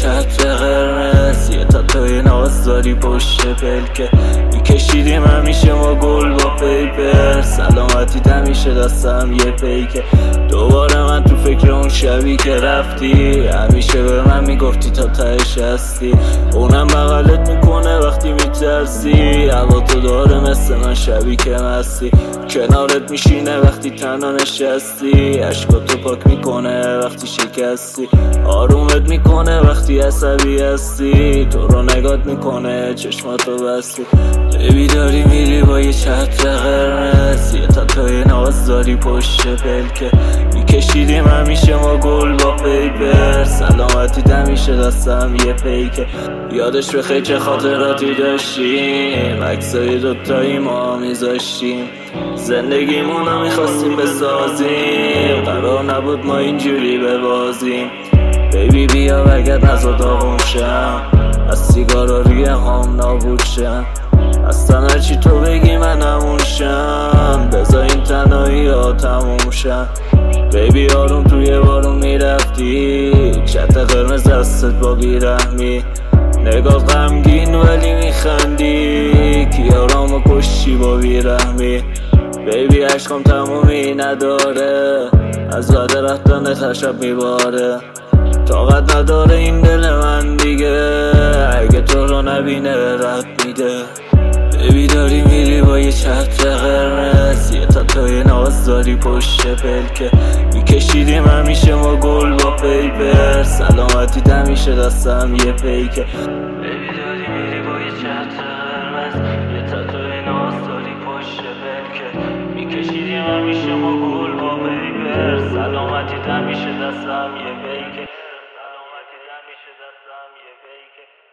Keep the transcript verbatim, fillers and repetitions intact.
چتر قرمز، یه تاتوی ناز داری پشت پلکه. میکشیدیم همیشه ما گل با پیپر، سلامتی همیشه دستم یه پیکه. دوباره من تو فکر اون شبی که رفتی، همیشه به من میگفتی تا تهش هستی. اونم بغلت میکنه وقتی میترسی، هوا تو داره مثل من شبی که مستی. کنارت میشینه وقتی تنها نشستی، عشقاتو پاک میکنه وقتی شکستی. آرومت میکنه وقتی عصبی هستی، تو رو نگات میکنه چشماتو بستی. ببی داری میری با یه چتر قرمز، یه تاتوی ناز داری پشت پلکه. میکشیدیم همیشه ما گل با پیپر، سلامتی همیشه دستم یه پیکه. یادش بخیر چه خاطراتی داشتیم، عکسای دوتایی ما میذاشتیم. زندگیمونو میخواستیم بسازیم، قرار نبود ما اینجوری ببازیم. بیبی بیا بگرد نزا داغون شم، از سیگارا روی هم نابود شم. اصلا هرچی تو بگی من همون شم، بذار این تنهایی ها تموم شم. بیبی آروم توی بارون میرفتی، چتر قرمز دستت با بیرحمی. نگاه غمگین ولی میخندی، کیارامو کشی با بیرحمی. بیبی عشقم تمومی نداره، از بعد رفتن تشب میباره. طاقت نداره این دل من دیگه، اگه تو رو نبینه رد میده. بیبی داری میری با یه چتر قرمز، یه تاتوی ناز داری پشت پلکه. میکشیدیم همیشه ما گل با پیپر، سلامتی همیشه دستم یه پیکه. بیبی داری میری با یه چتر قرمز، یه تاتوی ناز داری پشت پلکه. میکشیدیم همیشه ما گل با پیپر، سلامتی همیشه دستم یه پیکه. سلامتی همیشه دستم یه پیکه.